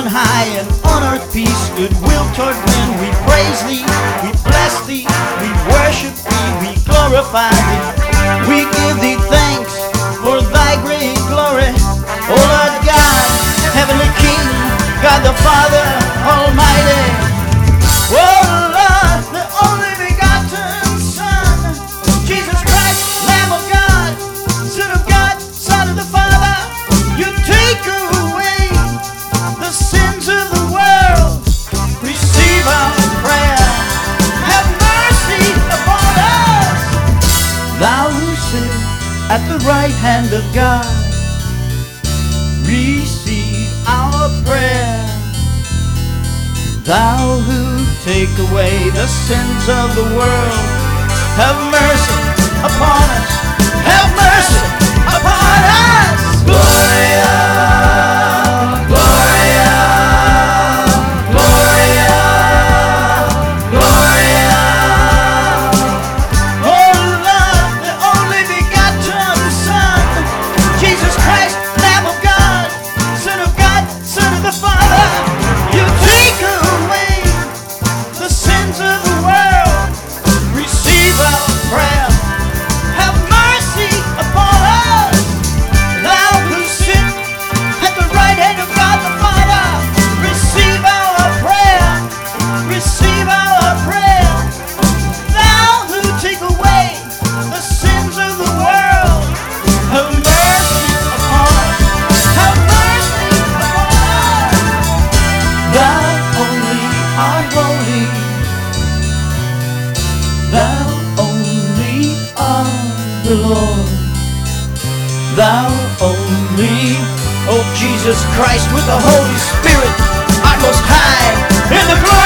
on high, and on earth peace, goodwill toward men. We praise thee, we bless thee, we worship thee, we glorify thee. We give thee thanks for thy great glory, O Lord God, heavenly King, God the Father Almighty. Oh Lord, the only begotten Son, Jesus Christ, Lamb of God, Son of God, Son of the Father. You take away the sins of the world. Receive our prayer. Have mercy upon us. Thou who sit at the right hand of God, receive our prayer. Thou who take away the sins of the world, have mercy upon us. Have mercy upon us. Gloria, Gloria, Gloria, Gloria. Oh Lord, the only begotten Son, Jesus Christ, Lamb of God, Son of God, Son of the Father. You take away the sins of the world. Receive our prayer. Have mercy upon us. Thou who sit at the right hand of God the Father, receive our prayer. Receive our prayer. Thou who take away the sins of the world, have mercy upon us. Have mercy upon us. Thou only art holy. Thou only art the Lord. Thou only, oh Jesus Christ, with the Holy Spirit, art most high in the glory.